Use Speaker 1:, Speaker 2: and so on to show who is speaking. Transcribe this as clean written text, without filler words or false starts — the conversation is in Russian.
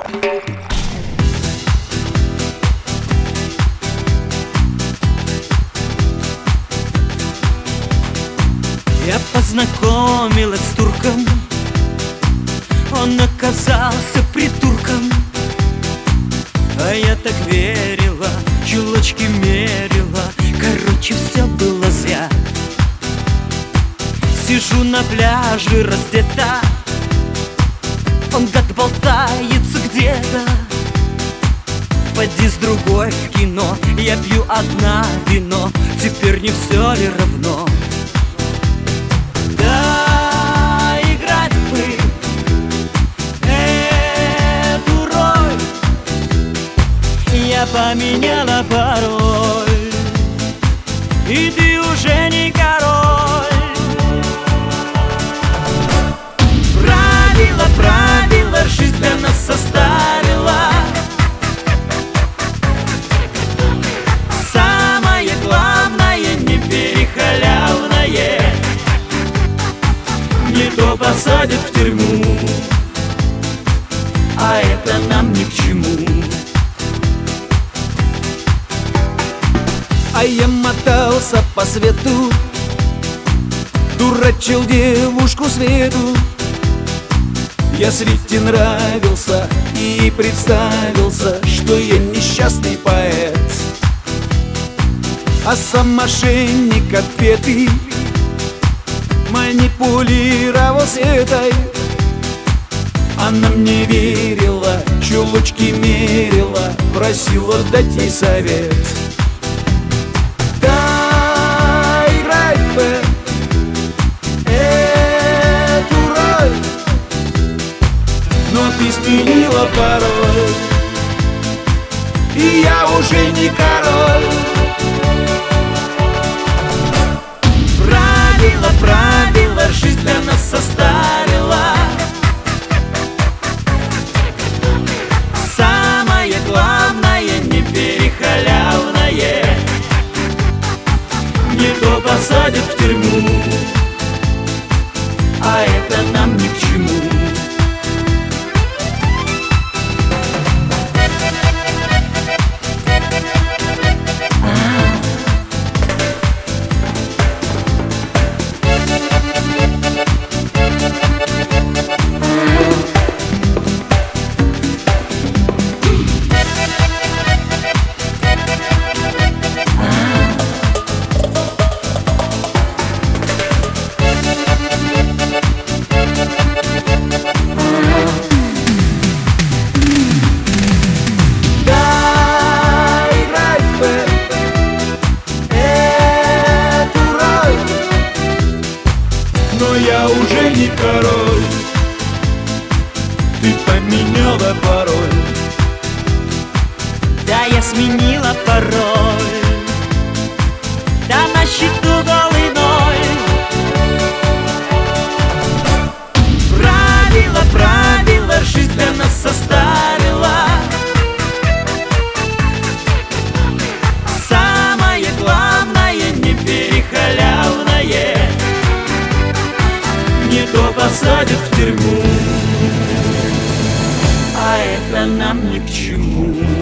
Speaker 1: Я познакомилась с турком, он оказался придурком. А я так верила, чулочки мерила, короче, все было зря. Сижу на пляже раздета, он гад болтается где-то. Поди с другой в кино, я пью одна вино, теперь не все ли равно? Да, играть бы эту роль я поменяла пароль, и ты уже не король. Правила, жизнь для нас составила. Самое главное, не перехалявное, не то посадят в тюрьму, а это нам ни к чему.
Speaker 2: А я мотался по свету, дурачил девушку Свету. Я Свете нравился и представился, что я несчастный поэт. А сам мошенник отпетый манипулировал Светой. Она мне верила, чулочки мерила, просила дать ей совет. Да, играй бы эту роль, но ты сменила пароль, и я уже не король.
Speaker 1: Правила, жизнь для нас составила. Самое главное, не перехалявное, не то посадят в тюрьму, а это нам ни к чему.
Speaker 2: Но я уже не король, ты поменяла пароль.
Speaker 1: Да, я сменила пароль, да, на счету голый ноль. Правила, жизнь для нас составила. Самое главное, не перехалявное, не то посадят в тюрьму, а это нам ни к чему.